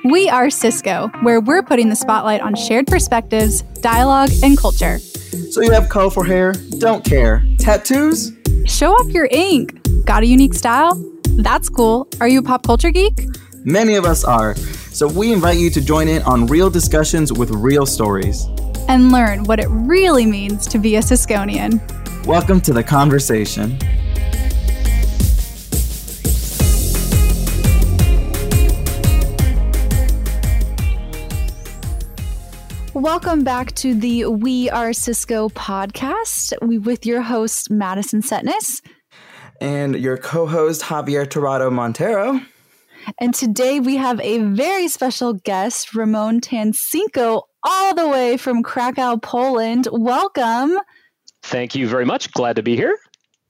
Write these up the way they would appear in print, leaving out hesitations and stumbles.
We are Cisco, where we're putting the spotlight on shared perspectives, dialogue, and culture. So you have colorful hair, don't care. Tattoos? Show off your ink. Got a unique style? That's cool. Are you a pop culture geek? Many of us are. So we invite you to join in on real discussions with real stories. And learn what it really means to be a Cisconian. Welcome to the conversation. Welcome back to the We Are Cisco podcast with your host, Madison Setness. And your co-host, Javier Tirado Montero. And today we have a very special guest, Ramon Tancinko, all the way from Krakow, Poland. Welcome. Thank you very much. Glad to be here.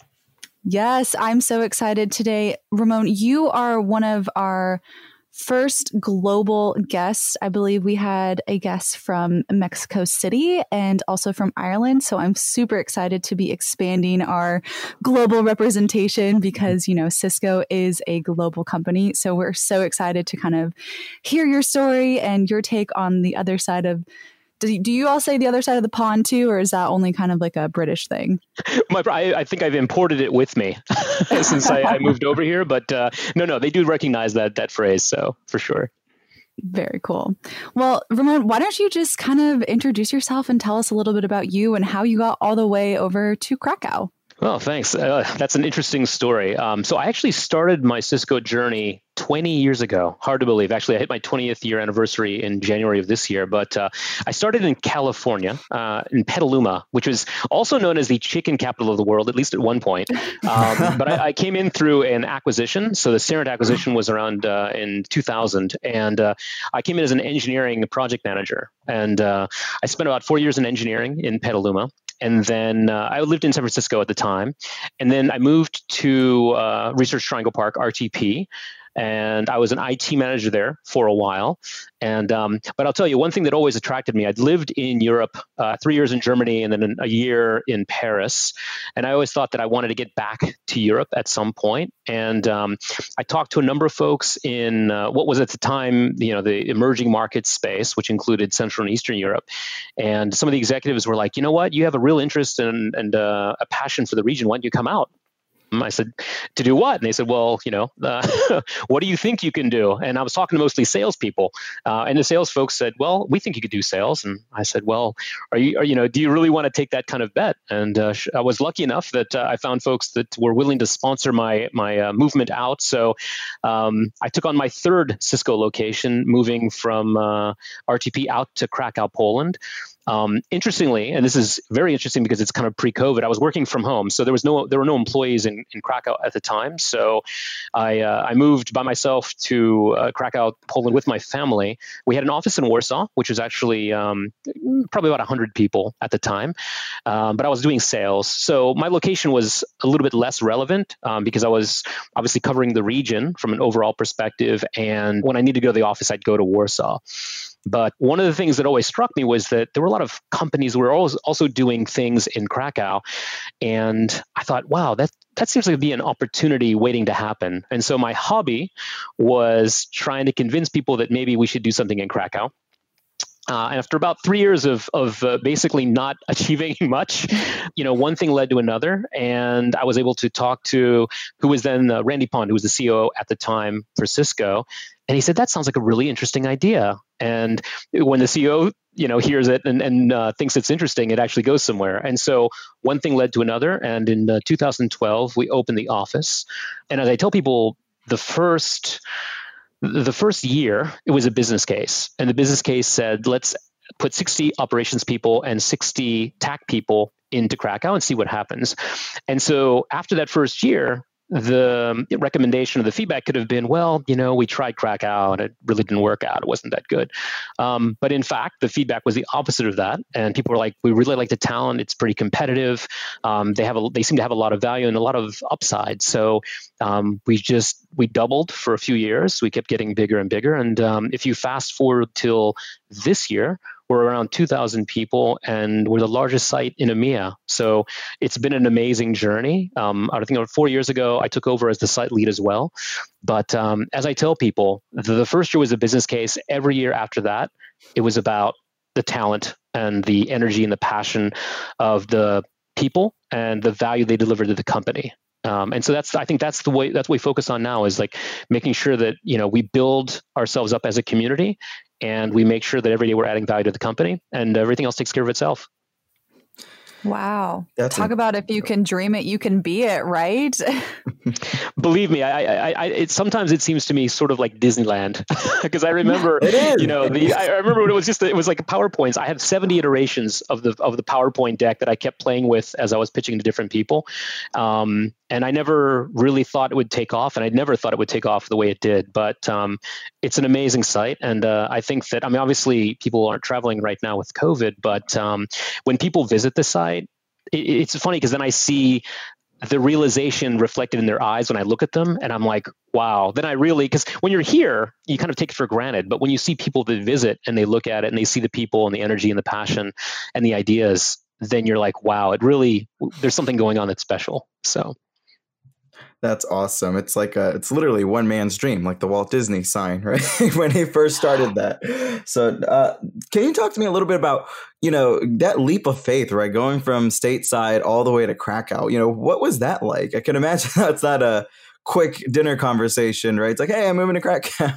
Yes, I'm so excited today. Ramon, you are one of our first global guests. I believe we had a guest from Mexico City and also from Ireland. So I'm super excited to be expanding our global representation because, you know, Cisco is a global company. So we're so excited to kind of hear your story and your take on the other side of. Do you all say the other side of the pond too, or is that only kind of like a British thing? I think I've imported it with me since I moved over here. But no, they do recognize that phrase. So for sure. Very cool. Well, Ramon, why don't you just kind of introduce yourself and tell us a little bit about you and how you got all the way over to Krakow? Well, thanks. That's an interesting story. So I actually started my Cisco journey 20 years ago. Hard to believe. Actually, I hit my 20th year anniversary in January of this year. But I started in California, in Petaluma, which was also known as the chicken capital of the world, at least at one point. But I came in through an acquisition. So the Cerent acquisition was around in 2000. And I came in as an engineering project manager. And I spent about 4 years in engineering in Petaluma. And then I lived in San Francisco at the time. And then I moved to Research Triangle Park, RTP. And I was an IT manager there for a while. And but I'll tell you, one thing that always attracted me, I'd lived in Europe 3 years in Germany and then a year in Paris. And I always thought that I wanted to get back to Europe at some point. And I talked to a number of folks in what was at the time, you know, the emerging markets space, which included Central and Eastern Europe. And some of the executives were like, you know what, you have a real interest and a passion for the region. Why don't you come out? I said, to do what? And they said, well, you know, what do you think you can do? And I was talking to mostly salespeople. And the sales folks said, well, we think you could do sales. And I said, well, do you really want to take that kind of bet? And I was lucky enough that I found folks that were willing to sponsor my movement out. So I took on my third Cisco location, moving from RTP out to Krakow, Poland. Interestingly, and this is very interesting because it's kind of pre-COVID, I was working from home. So there were no employees in Krakow at the time. So I moved by myself to Krakow, Poland with my family. We had an office in Warsaw, which was actually probably about 100 people at the time. But I was doing sales. So my location was a little bit less relevant because I was obviously covering the region from an overall perspective. And when I needed to go to the office, I'd go to Warsaw. But one of the things that always struck me was that there were a lot of companies who were also doing things in Krakow. And I thought, wow, that seems like to be an opportunity waiting to happen. And so my hobby was trying to convince people that maybe we should do something in Krakow. And after about 3 years of basically not achieving much, you know, one thing led to another. And I was able to talk to who was then Randy Pond, who was the CEO at the time for Cisco. And he said, that sounds like a really interesting idea. And when the CEO, you know, hears it and thinks it's interesting, it actually goes somewhere. And so one thing led to another. And in 2012, we opened the office. And as I tell people, the first year, it was a business case. And the business case said, let's put 60 operations people and 60 TAC people into Krakow and see what happens. And so after that first year, the recommendation or the feedback could have been, well, you know, we tried Krakow and it really didn't work out. It wasn't that good. But in fact, the feedback was the opposite of that. And people were like, we really like the talent. It's pretty competitive. They seem to have a lot of value and a lot of upside. So we doubled for a few years. We kept getting bigger and bigger. And if you fast forward till this year, we're around 2,000 people, and we're the largest site in EMEA. So it's been an amazing journey. I think 4 years ago, I took over as the site lead as well. But as I tell people, the first year was a business case. Every year after that, it was about the talent and the energy and the passion of the people and the value they deliver to the company. And so I think that's the way we focus on now, is like making sure that, we build ourselves up as a community, and we make sure that every day we're adding value to the company, and everything else takes care of itself. Wow. Talk about if you can dream it, you can be it, right? Believe me, sometimes it seems to me sort of like Disneyland, because I remember, it is. I remember when it was like PowerPoints. I had 70 iterations of the PowerPoint deck that I kept playing with as I was pitching to different people. And I never really thought it would take off, and I never thought it would take off the way it did. But it's an amazing site, and I think that, obviously people aren't traveling right now with COVID, but when people visit the site, it's funny because then I see the realization reflected in their eyes when I look at them, and I'm like, wow. Then because when you're here, you kind of take it for granted, but when you see people that visit and they look at it and they see the people and the energy and the passion and the ideas, then you're like, wow, there's something going on that's special. So. That's awesome. It's like it's literally one man's dream, like the Walt Disney sign, right? When he first started that. So can you talk to me a little bit about, that leap of faith, right? Going from stateside all the way to Krakow, what was that like? I can imagine that's not a quick dinner conversation, right? It's like, hey, I'm moving to Krakow.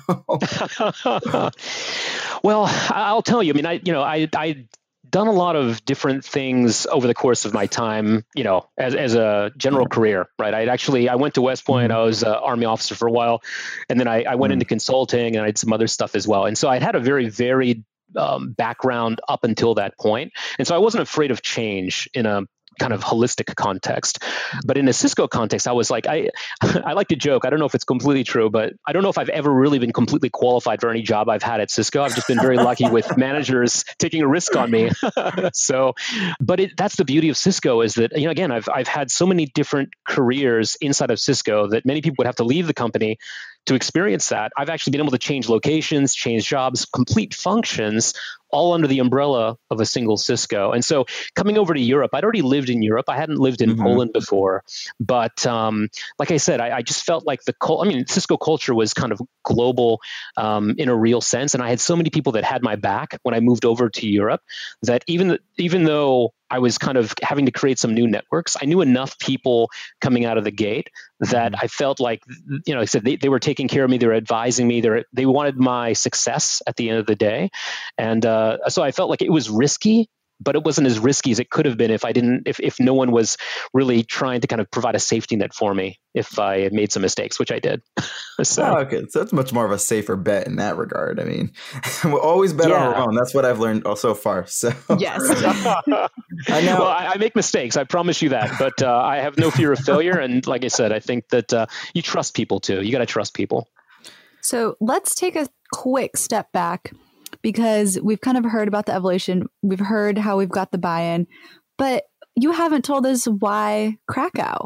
Well, I'll tell you, I done a lot of different things over the course of my time, as a general career, right? I went to West Point. I was an Army officer for a while, and then I went into consulting, and I did some other stuff as well. And so I had a very varied background up until that point. And so I wasn't afraid of change in a kind of holistic context. But in a Cisco context, I was like, I like to joke. I don't know if it's completely true, but I don't know if I've ever really been completely qualified for any job I've had at Cisco. I've just been very lucky with managers taking a risk on me. So, but that's the beauty of Cisco, is that, again, I've had so many different careers inside of Cisco that many people would have to leave the company to experience that. I've actually been able to change locations, change jobs, complete functions, all under the umbrella of a single Cisco. And so coming over to Europe, I'd already lived in Europe. I hadn't lived in Poland before. But like I said, I just felt like Cisco culture was kind of global in a real sense. And I had so many people that had my back when I moved over to Europe that even though I was kind of having to create some new networks, I knew enough people coming out of the gate that I felt like, I said they were taking care of me, they were advising me, they wanted my success at the end of the day. And so I felt like it was risky, but it wasn't as risky as it could have been if no one was really trying to kind of provide a safety net for me if I had made some mistakes, which I did. Okay. So it's much more of a safer bet in that regard. We'll always bet on our own. That's what I've learned so far. So yes, I know. Well, I make mistakes. I promise you that, but I have no fear of failure. And like I said, I think that you trust people too. You got to trust people. So let's take a quick step back, because we've kind of heard about the evolution. We've heard how we've got the buy-in, but you haven't told us why Krakow.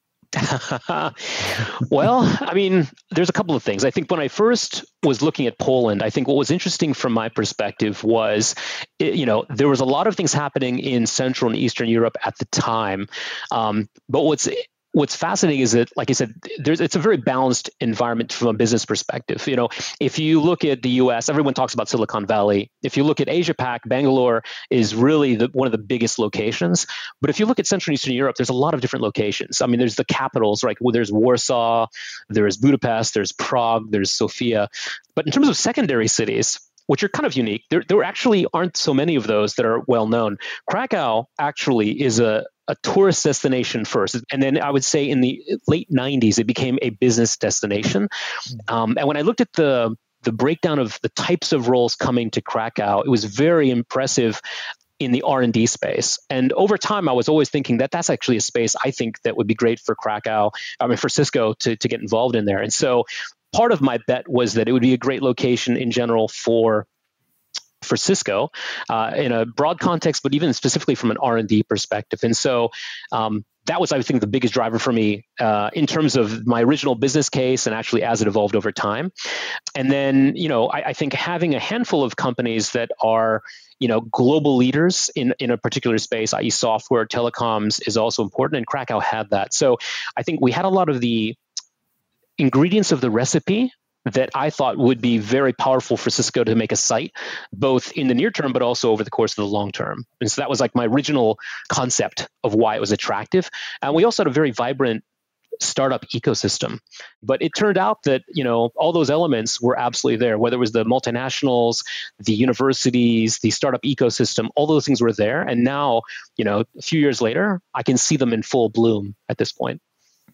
Well, there's a couple of things. I think when I first was looking at Poland, I think what was interesting from my perspective was, there was a lot of things happening in Central and Eastern Europe at the time. But what's fascinating is that, like I said, it's a very balanced environment from a business perspective. If you look at the US, everyone talks about Silicon Valley. If you look at Asia Pac, Bangalore is really one of the biggest locations. But if you look at Central and Eastern Europe, there's a lot of different locations. There's the capitals, right? Well, there's Warsaw, there's Budapest, there's Prague, there's Sofia. But in terms of secondary cities, which are kind of unique, there actually aren't so many of those that are well known. Krakow actually is a tourist destination first. And then I would say in the late 90s, it became a business destination. And when I looked at the breakdown of the types of roles coming to Krakow, it was very impressive in the R&D space. And over time, I was always thinking that that's actually a space I think that would be great for for Cisco to get involved in there. And so part of my bet was that it would be a great location in general for Cisco in a broad context, but even specifically from an R&D perspective. And so that was, I think, the biggest driver for me in terms of my original business case and actually as it evolved over time. And then, I think having a handful of companies that are global leaders in a particular space, i.e. software, telecoms, is also important, and Krakow had that. So I think we had a lot of the ingredients of the recipe that I thought would be very powerful for Cisco to make a site, both in the near term, but also over the course of the long term. And so that was like my original concept of why it was attractive. And we also had a very vibrant startup ecosystem. But it turned out that, all those elements were absolutely there, whether it was the multinationals, the universities, the startup ecosystem, all those things were there. And now, a few years later, I can see them in full bloom at this point.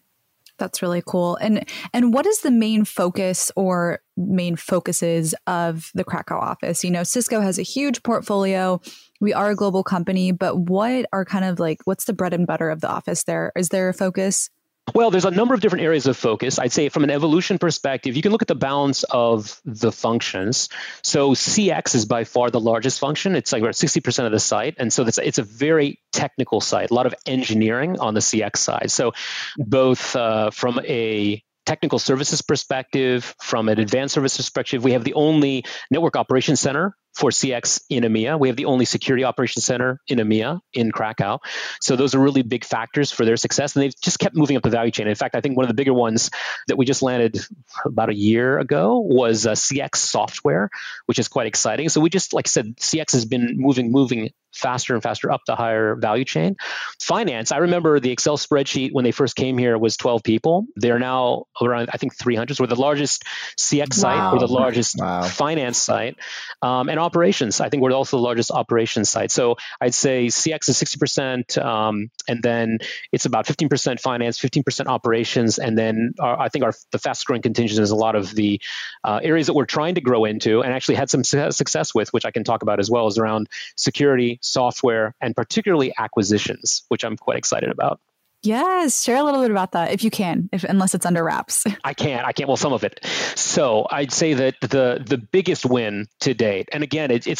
That's really cool. And what is the main focus or main focuses of the Krakow office? Cisco has a huge portfolio. We are a global company, but what are what's the bread and butter of the office there? Is there a focus? Well, there's a number of different areas of focus. I'd say from an evolution perspective, you can look at the balance of the functions. So CX is by far the largest function. It's like about 60% of the site. And so it's a very technical site, a lot of engineering on the CX side. So both from a technical services perspective, from an advanced services perspective, we have the only network operations center for CX in EMEA. We have the only security operations center in EMEA in Krakow. So those are really big factors for their success. And they've just kept moving up the value chain. In fact, I think one of the bigger ones that we just landed about a year ago was CX software, which is quite exciting. So we just, like I said, CX has been moving faster and faster up the higher value chain. Finance, I remember the Excel spreadsheet when they first came here was 12 people. They're now around, I think, 300. So we're the largest CX site. We're the largest finance site. And operations, I think we're also the largest operations site. So I'd say CX is 60%, and then it's about 15% finance, 15% operations. And then I think the fastest growing contingent is a lot of the areas that we're trying to grow into and actually had some success with, which I can talk about as well, is around security, software, and particularly acquisitions, which I'm quite excited about. Yes, share a little bit about that if you can, unless it's under wraps. I can't. Well, some of it. So I'd say that the biggest win to date, and again, it's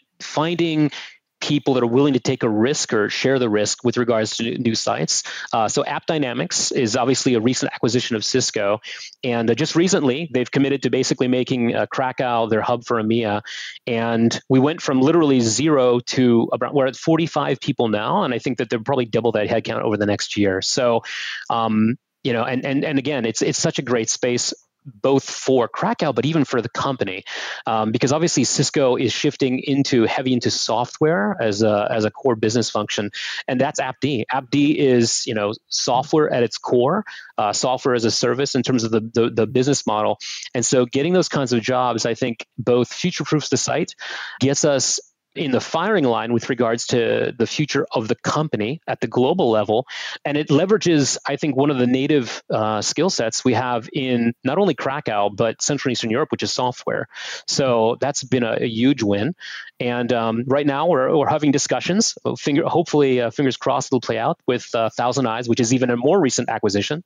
finding people that are willing to take a risk or share the risk with regards to new sites. So AppDynamics is obviously a recent acquisition of Cisco. And just recently, they've committed to basically making Krakow their hub for EMEA. And we went from literally zero to we're at 45 people now. And I think that they'll probably double that headcount over the next year. So, and again, it's such a great space, both for Krakow, but even for the company, because obviously Cisco is shifting heavy into software as a core business function, and that's AppD. AppD is software at its core, software as a service in terms of the business model, and so getting those kinds of jobs, I think, both future-proofs the site, gets us in the firing line with regards to the future of the company at the global level. And it leverages, I think, one of the native skill sets we have in not only Krakow, but Central and Eastern Europe, which is software. So that's been a huge win. And right now we're having discussions, hopefully, fingers crossed, it'll play out with Thousand Eyes, which is even a more recent acquisition,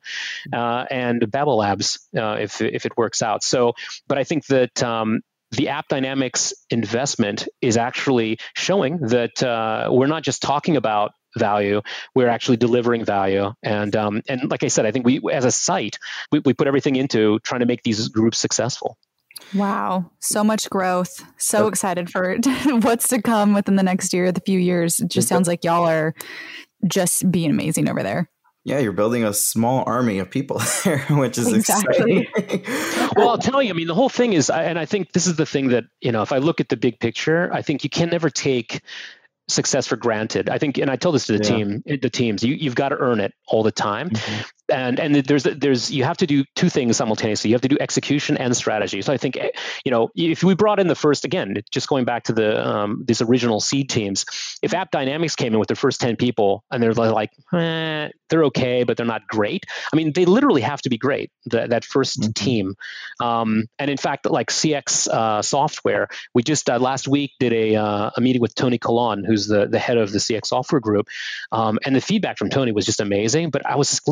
and Babel Labs, if it works out. So, but I think that the AppDynamics investment is actually showing that we're not just talking about value, we're actually delivering value. And like I said, I think we, as a site, we put everything into trying to make these groups successful. Wow. So much growth. So excited for what's to come within the next year, the few years. It just sounds like y'all are just being amazing over there. Yeah, you're building a small army of people there, which is exciting. Well, I'll tell you, I mean, the whole thing is, and I think this is the thing that, if I look at the big picture, I think you can never take success for granted. I think, and I tell this to the teams, you've got to earn it all the time. Mm-hmm. And there's you have to do two things simultaneously. You have to do execution and strategy. So I think, if we brought in the first, again, just going back to the these original seed teams, if AppDynamics came in with their first 10 people and they're like, they're okay, but they're not great. I mean, they literally have to be great, that first team. And in fact, like CX software, we just last week did a meeting with Tony Colon, who's the head of the CX software group. And the feedback from Tony was just amazing. But I was listening to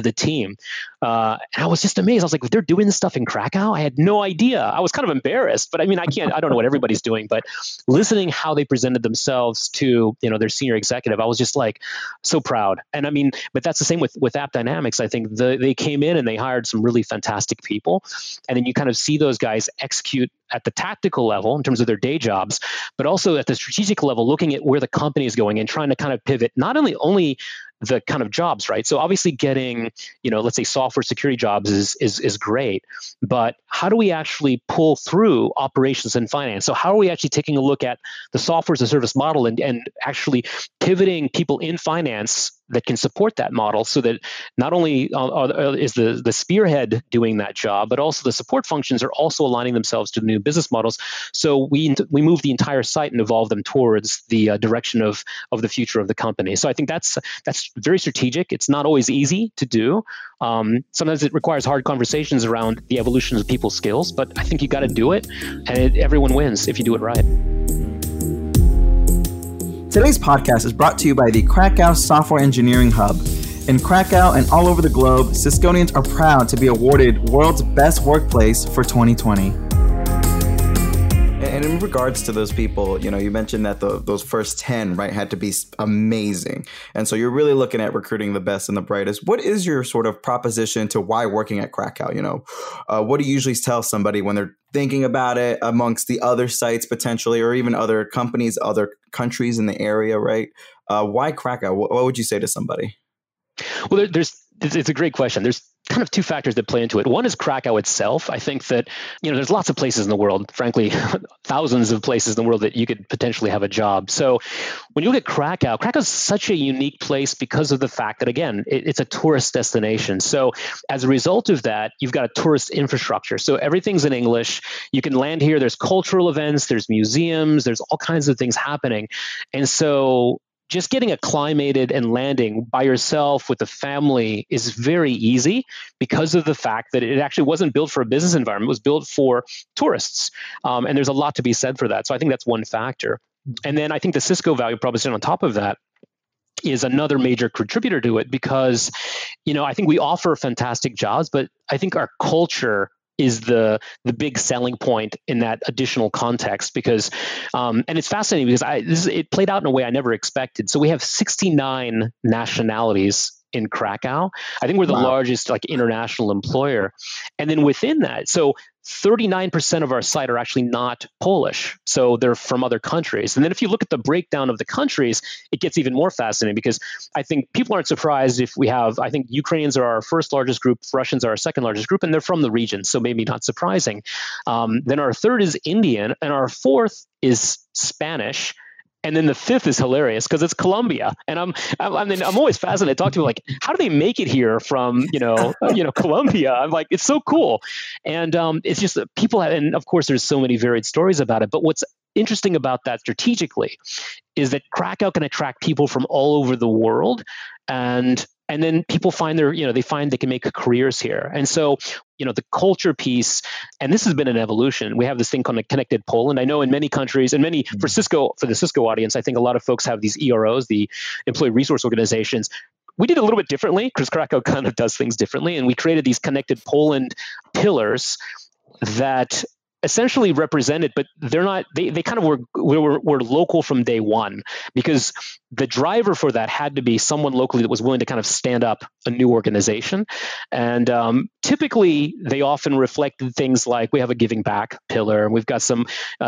the team. And I was just amazed. I was like, they're doing this stuff in Krakow? I had no idea. I was kind of embarrassed, but I mean, I don't know what everybody's doing, but listening how they presented themselves to, their senior executive, I was just like so proud. And I mean, but that's the same with App Dynamics. I think they came in and they hired some really fantastic people. And then you kind of see those guys execute at the tactical level in terms of their day jobs, but also at the strategic level, looking at where the company is going and trying to kind of pivot, not only the kind of jobs, right? So obviously getting, let's say software security jobs is great, but how do we actually pull through operations and finance? So how are we actually taking a look at the software as a service model and actually pivoting people in finance that can support that model, so that not only is the spearhead doing that job, but also the support functions are also aligning themselves to the new business models. So we move the entire site and evolve them towards the direction of the future of the company. So I think that's very strategic. It's not always easy to do. Sometimes it requires hard conversations around the evolution of people's skills, but I think you got to do it, and everyone wins if you do it right. Today's podcast is brought to you by the Krakow Software Engineering Hub. In Krakow and all over the globe, Cisconians are proud to be awarded World's Best Workplace for 2020. And in regards to those people, you mentioned that those first 10, right, had to be amazing. And so you're really looking at recruiting the best and the brightest. What is your sort of proposition to why working at Krakow? What do you usually tell somebody when they're thinking about it amongst the other sites potentially, or even other companies, other countries in the area, right? Why Krakow? What would you say to somebody? Well, it's a great question. There's kind of two factors that play into it. One is Krakow itself. I think that, there's lots of places in the world, frankly, thousands of places in the world that you could potentially have a job. So when you look at Krakow is such a unique place because of the fact that, again, it's a tourist destination. So as a result of that, you've got a tourist infrastructure. So everything's in English. You can land here. There's cultural events, there's museums, there's all kinds of things happening. And so just getting acclimated and landing by yourself with a family is very easy because of the fact that it actually wasn't built for a business environment. It was built for tourists. And there's a lot to be said for that. So I think that's one factor. And then I think the Cisco value proposition on top of that is another major contributor to it because, I think we offer fantastic jobs, but I think our culture is the big selling point in that additional context because, and it's fascinating because it played out in a way I never expected. So we have 69 nationalities in Krakow. I think we're the largest international employer. And then within that, so 39% of our site are actually not Polish. So they're from other countries. And then if you look at the breakdown of the countries, it gets even more fascinating because I think people aren't surprised if I think Ukrainians are our first largest group, Russians are our second largest group, and they're from the region. So maybe not surprising. Then our third is Indian, and our fourth is Spanish. And then the fifth is hilarious because it's Colombia, and I'm always fascinated to talk to people like, how do they make it here from Colombia? I'm like, it's so cool, and it's just people, and of course there's so many varied stories about it. But what's interesting about that strategically is that Krakow can attract people from all over the world, and then people find they find they can make careers here. And so, the culture piece, and this has been an evolution. We have this thing called Connected Poland. I know in many countries, and for the Cisco audience, I think a lot of folks have these EROs, the employee resource organizations. We did a little bit differently because Krakow kind of does things differently. And we created these Connected Poland pillars that essentially represented, but they're not, they kind of were local from day one because the driver for that had to be someone locally that was willing to kind of stand up a new organization. And typically they often reflected things like we have a giving back pillar, and we've got some,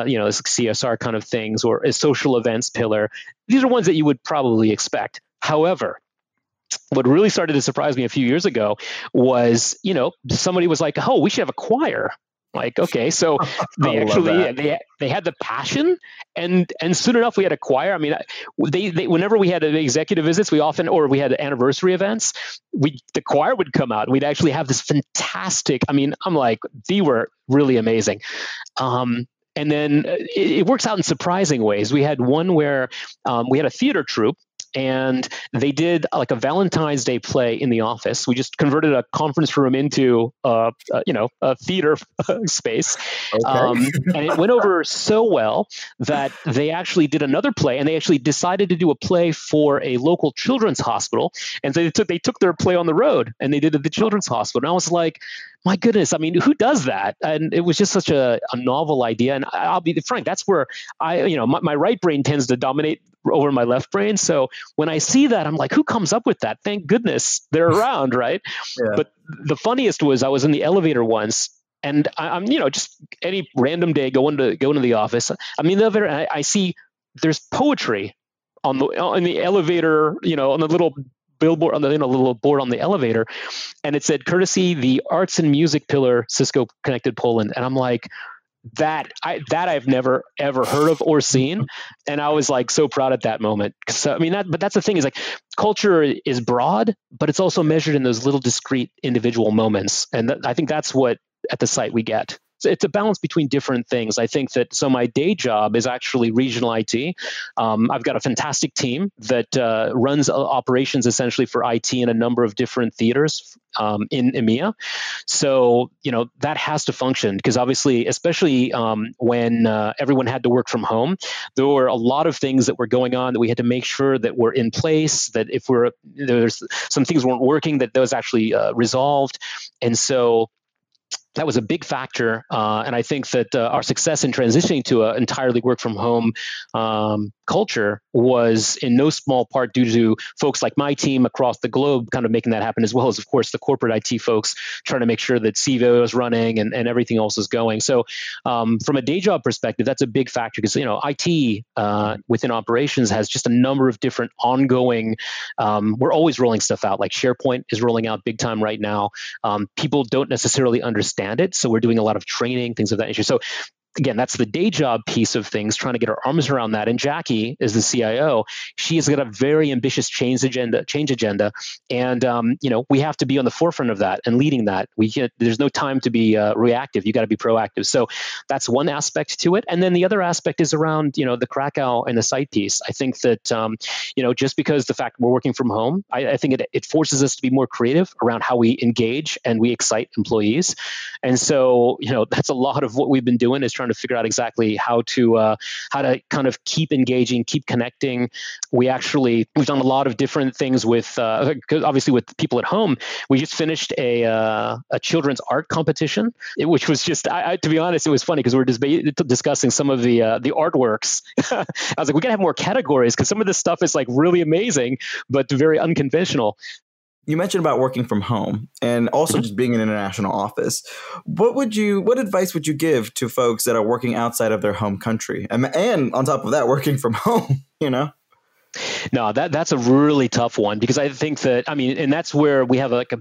CSR kind of things, or a social events pillar. These are ones that you would probably expect. However, what really started to surprise me a few years ago was, somebody was like, oh, we should have a choir. Like, okay, so they actually they had the passion, and soon enough we had a choir. I mean, they whenever we had executive visits, or we had anniversary events, the choir would come out. We'd actually have this fantastic. I mean, I'm like, they were really amazing. And then it works out in surprising ways. We had one where we had a theater troupe. and they did like a Valentine's Day play in the office. We just converted a conference room into a theater space, Okay. and it went over so well that they actually did another play, and they actually decided to do a play for a local children's hospital, and so they took their play on the road and they did it at the children's hospital. And I was like, my goodness, I mean, who does that? And it was just such a novel idea. And I'll be frank, that's where my right brain tends to dominate over my left brain. So when I see that, I'm like, who comes up with that? Thank goodness they're around, right? Yeah. But the funniest was I was in the elevator once, and I'm just any random day going to the office. I'm in the elevator, and I see there's poetry on the elevator, on the little billboard, on the little board on the elevator, and it said, courtesy the arts and music pillar, Cisco Connected Poland. And I'm like, that I've never ever heard of or seen, and I was like so proud at that moment. So I mean, but that's the thing, is like culture is broad, but it's also measured in those little discrete individual moments, and I think that's what at the site we get. So it's a balance between different things. I think that, so my day job is actually regional IT. I've got a fantastic team that runs operations essentially for IT in a number of different theaters in EMEA. So, that has to function, because obviously, especially when everyone had to work from home, there were a lot of things that were going on that we had to make sure that were in place, that if there's some things weren't working, that those actually resolved. And so that was a big factor, and I think that our success in transitioning to an entirely work from home culture was in no small part due to folks like my team across the globe kind of making that happen, as well as, of course, the corporate IT folks trying to make sure that CVO is running and everything else is going. So from a day job perspective, that's a big factor, because IT within operations has just a number of different ongoing, we're always rolling stuff out, like SharePoint is rolling out big time right now. People don't necessarily understand it, so we're doing a lot of training, things of that nature. So again, that's the day job piece of things, trying to get our arms around that. And Jackie is the CIO. She has got a very ambitious change agenda, and we have to be on the forefront of that and leading that. There's no time to be reactive. You got to be proactive. So that's one aspect to it. And then the other aspect is around the Krakow and the site piece. I think that just because the fact we're working from home, I think it forces us to be more creative around how we engage and we excite employees. And so that's a lot of what we've been doing, is trying to figure out exactly how to kind of keep engaging, keep connecting. We've done a lot of different things with obviously with people at home. We just finished a children's art competition, which was just, to be honest, it was funny because we were discussing some of the artworks. I was like, we gotta have more categories, because some of this stuff is like really amazing, but very unconventional. You mentioned about working from home and also just being in an international office. What advice would you give to folks that are working outside of their home country? And on top of that, working from home, No, that's a really tough one, because I think that, and that's where we have like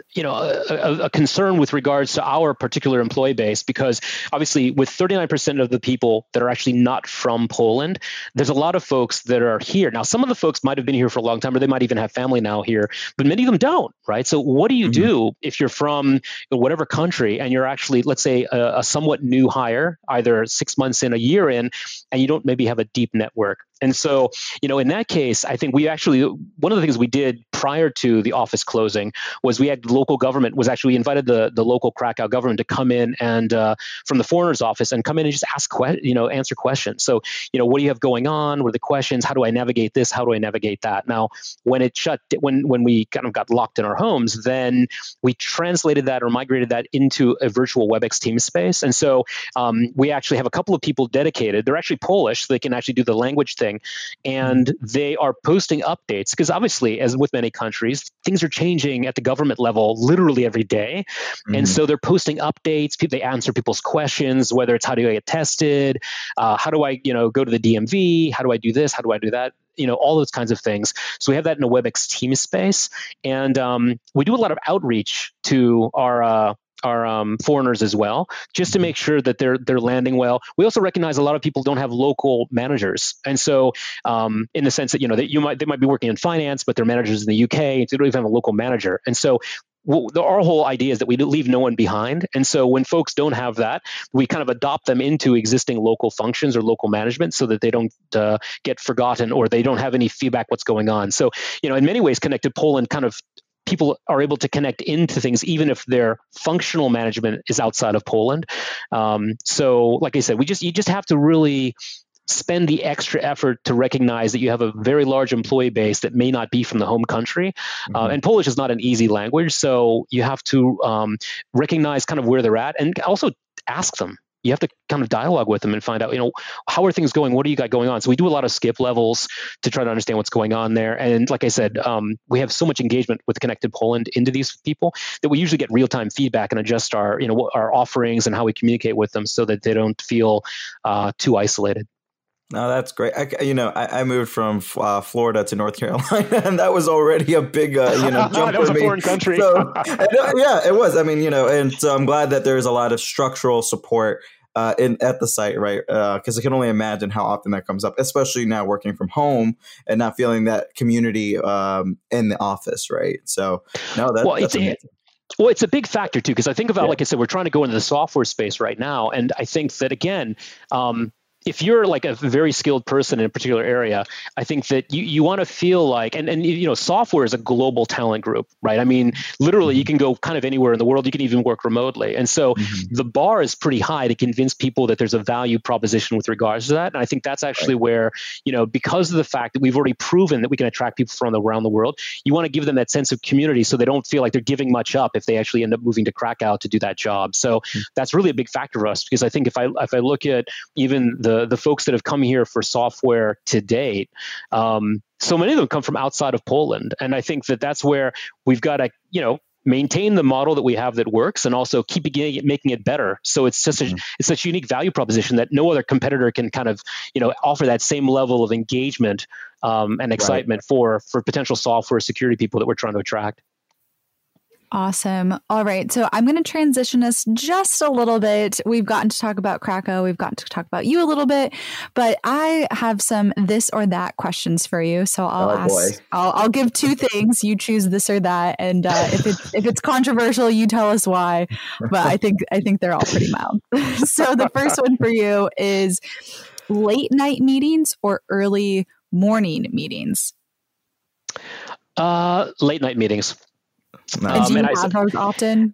a concern with regards to our particular employee base, because obviously with 39% of the people that are actually not from Poland, there's a lot of folks that are here. Now, some of the folks might have been here for a long time, or they might even have family now here, but many of them don't, right? So what do you do if you're from whatever country and you're actually, let's say, a somewhat new hire, either 6 months in, a year in, and you don't maybe have a deep network? And so, in that case, I think one of the things we did prior to the office closing was we invited the local Krakow government to come in and from the foreigners office and come in and just answer questions. So, what do you have going on? What are the questions? How do I navigate this? How do I navigate that? Now, when we kind of got locked in our homes, then we translated that or migrated that into a virtual WebEx team space. And so we actually have a couple of people dedicated. They're actually Polish, so they can actually do the language thing. And they are posting updates, because obviously, as with many countries, things are changing at the government level literally every day. And so they're posting updates. They answer people's questions, whether it's how do I get tested? How do I, go to the DMV? How do I do this? How do I do that? All those kinds of things. So we have that in a WebEx team space. And we do a lot of outreach to our foreigners as well, just to make sure that they're landing well. We also recognize a lot of people don't have local managers, and so in the sense that they might be working in finance, but their managers in the UK, they don't even have a local manager. And so our whole idea is that we leave no one behind. And so when folks don't have that, we kind of adopt them into existing local functions or local management so that they don't get forgotten or they don't have any feedback what's going on. So, in many ways, Connected Poland kind of people are able to connect into things even if their functional management is outside of Poland. So like I said, you just have to really spend the extra effort to recognize that you have a very large employee base that may not be from the home country. And Polish is not an easy language. So you have to recognize kind of where they're at and also ask them. You have to kind of dialogue with them and find out, how are things going? What do you got going on? So we do a lot of skip levels to try to understand what's going on there. And like I said, we have so much engagement with Connected Poland into these people that we usually get real-time feedback and adjust our offerings and how we communicate with them so that they don't feel too isolated. No, that's great. I moved from Florida to North Carolina, and that was already a big, jump that was for a me. foreign country. So, yeah, it was. I mean, and so I'm glad that there's a lot of structural support at the site, right? Because I can only imagine how often that comes up, especially now working from home and not feeling that community in the office, right? So, no, that's amazing. Well, it's a big factor too, because I think about, like I said, we're trying to go into the software space right now, and I think that again. If you're like a very skilled person in a particular area, I think that you want to feel like, and software is a global talent group, right? I mean, literally you can go kind of anywhere in the world. You can even work remotely. And so the bar is pretty high to convince people that there's a value proposition with regards to that. And I think that's actually where, because of the fact that we've already proven that we can attract people from around the world, you want to give them that sense of community so they don't feel like they're giving much up if they actually end up moving to Krakow to do that job. So that's really a big factor for us, because I think if I look at even the folks that have come here for software to date, so many of them come from outside of Poland. And I think that that's where we've got to, maintain the model that we have that works and also keep making it better. So it's just it's such a unique value proposition that no other competitor can kind of, offer that same level of engagement and excitement for potential software security people that we're trying to attract. Awesome. All right. So I'm going to transition us just a little bit. We've gotten to talk about Krakow. We've gotten to talk about you a little bit, but I have some this or that questions for you. So I'll give two things. You choose this or that. And if it's controversial, you tell us why. But I think they're all pretty mild. So the first one for you is late night meetings or early morning meetings? Late night meetings. And do you have those often?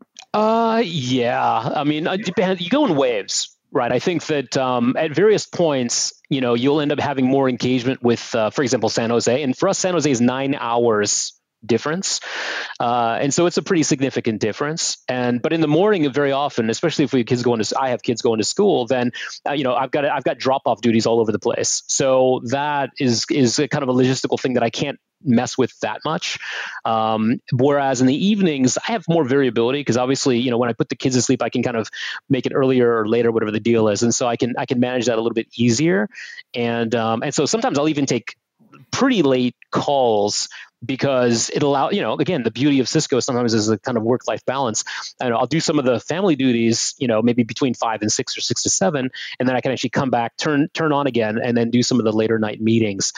Yeah. I mean, it depends. You go in waves, right? I think that at various points, you'll end up having more engagement with, for example, San Jose. And for us, San Jose is 9 hours difference. And so it's a pretty significant difference. But in the morning, very often, especially if I have kids going to school, then, I've got drop-off duties all over the place. So that is a kind of a logistical thing that I can't mess with that much. Whereas in the evenings, I have more variability because obviously, when I put the kids to sleep, I can kind of make it earlier or later, whatever the deal is. And so I can manage that a little bit easier. And so sometimes I'll even take pretty late calls because it allows, again, the beauty of Cisco sometimes is a kind of work-life balance. And I'll do some of the family duties, maybe between 5 and 6 or 6 to 7, and then I can actually come back, turn on again, and then do some of the later night meetings.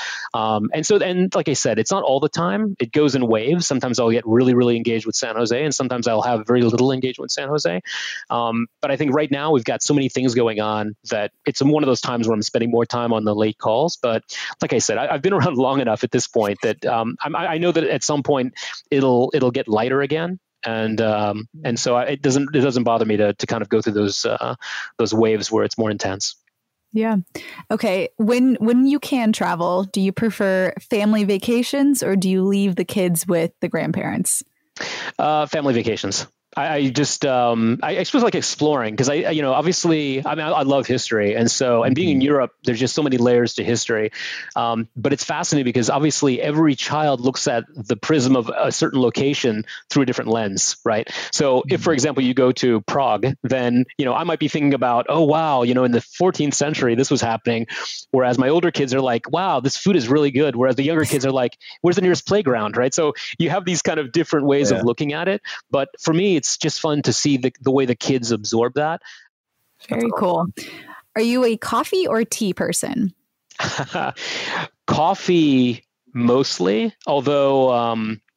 And like I said, it's not all the time. It goes in waves. Sometimes I'll get really, really engaged with San Jose, and sometimes I'll have very little engagement with San Jose. But I think right now we've got so many things going on that it's one of those times where I'm spending more time on the late calls. But like I said, I've been around long enough at this point that I know that at some point it'll get lighter again, and so it doesn't bother me to kind of go through those waves where it's more intense. Yeah. Okay. When you can travel, do you prefer family vacations or do you leave the kids with the grandparents? Family vacations. I just I suppose like exploring because obviously I love history and being in Europe there's just so many layers to history, but it's fascinating because obviously every child looks at the prism of a certain location through a different lens, right? So if for example you go to Prague, then I might be thinking about, oh wow, in the 14th century this was happening, whereas my older kids are like, wow, this food is really good, whereas the younger kids are like, where's the nearest playground, right? So you have these kind of different ways of looking at it, but for me it's just fun to see the way the kids absorb that. Very cool. Are you a coffee or tea person? Coffee mostly, although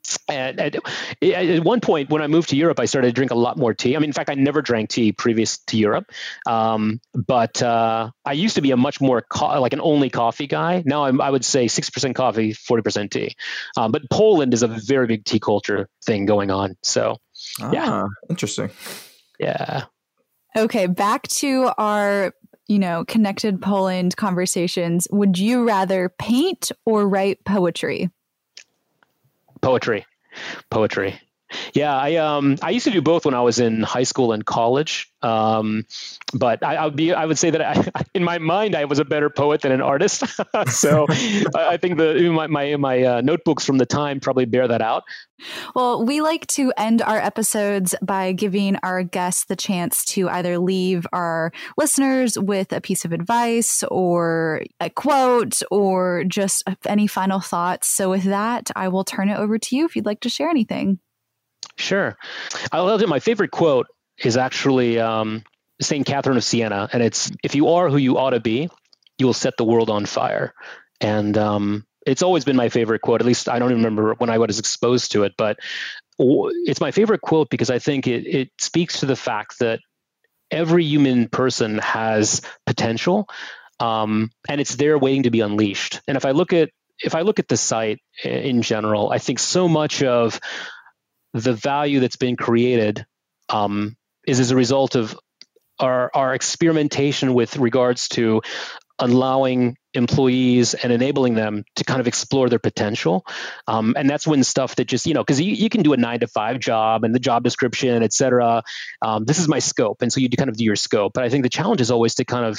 And at one point, when I moved to Europe, I started to drink a lot more tea. I mean, in fact, I never drank tea previous to Europe. But I used to be a much more like an only coffee guy. Now I would say 60% coffee, 40% tea. But Poland is a very big tea culture thing going on. So, yeah. Interesting. Yeah. Okay, back to our, Connected Poland conversations. Would you rather paint or write poetry? Poetry. Yeah, I used to do both when I was in high school and college. But I would say that in my mind, I was a better poet than an artist. So I think my notebooks from the time probably bear that out. Well, we like to end our episodes by giving our guests the chance to either leave our listeners with a piece of advice or a quote or just any final thoughts. So with that, I will turn it over to you if you'd like to share anything. Sure. I'll tell you my favorite quote is actually St. Catherine of Siena. And it's, if you are who you ought to be, you will set the world on fire. And it's always been my favorite quote. At least I don't remember when I was exposed to it, but it's my favorite quote because I think it speaks to the fact that every human person has potential, and it's there waiting to be unleashed. And if I look at the site in general, I think so much of the value that's been created is as a result of our experimentation with regards to allowing employees and enabling them to kind of explore their potential. And that's when stuff that just, because you can do a 9-to-5 job and the job description, et cetera. This is my scope. And so you kind of do your scope. But I think the challenge is always to kind of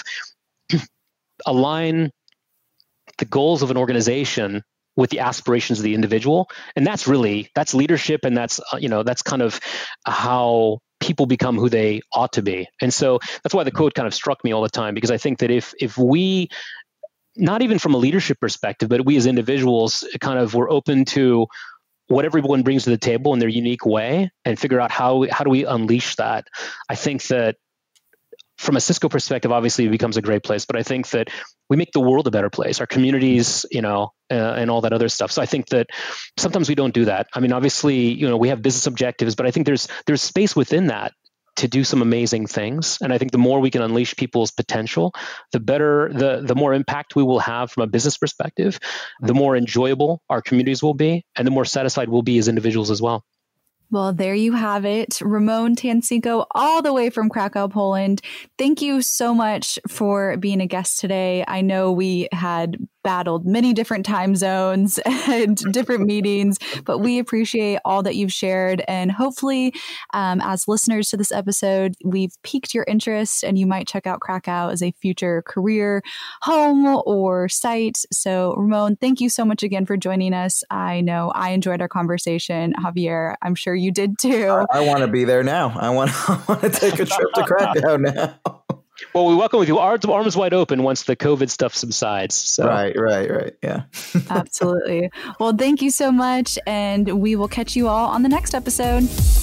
align the goals of an organization with the aspirations of the individual. And that's leadership. And that's kind of how people become who they ought to be. And so that's why the quote kind of struck me all the time, because I think that if we, not even from a leadership perspective, but we as individuals kind of were open to what everyone brings to the table in their unique way and figure out how do we unleash that. I think that from a Cisco perspective, obviously it becomes a great place, but I think that we make the world a better place, our communities, and all that other stuff. So I think that sometimes we don't do that. I mean, obviously, we have business objectives, but I think there's space within that to do some amazing things. And I think the more we can unleash people's potential, the better, the more impact we will have from a business perspective, the more enjoyable our communities will be, and the more satisfied we'll be as individuals as well. Well, there you have it. Ramon Tanciko, all the way from Krakow, Poland. Thank you so much for being a guest today. I know we had battled many different time zones and different meetings, but we appreciate all that you've shared. And hopefully, as listeners to this episode, we've piqued your interest and you might check out Krakow as a future career home or site. So, Ramon, thank you so much again for joining us. I know I enjoyed our conversation. Javier, I'm sure you did too. I want to be there now. I want to take a trip to Krakow now. Well, we welcome you. Arms wide open once the COVID stuff subsides. So. Right. Yeah. Absolutely. Well, thank you so much. And we will catch you all on the next episode.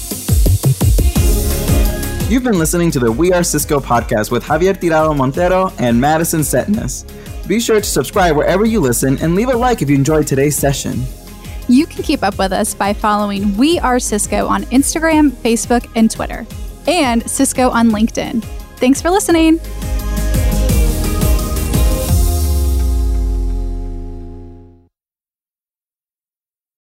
You've been listening to the We Are Cisco podcast with Javier Tirado Montero and Madison Setnes. Be sure to subscribe wherever you listen and leave a like if you enjoyed today's session. You can keep up with us by following We Are Cisco on Instagram, Facebook, and Twitter, and Cisco on LinkedIn. Thanks for listening.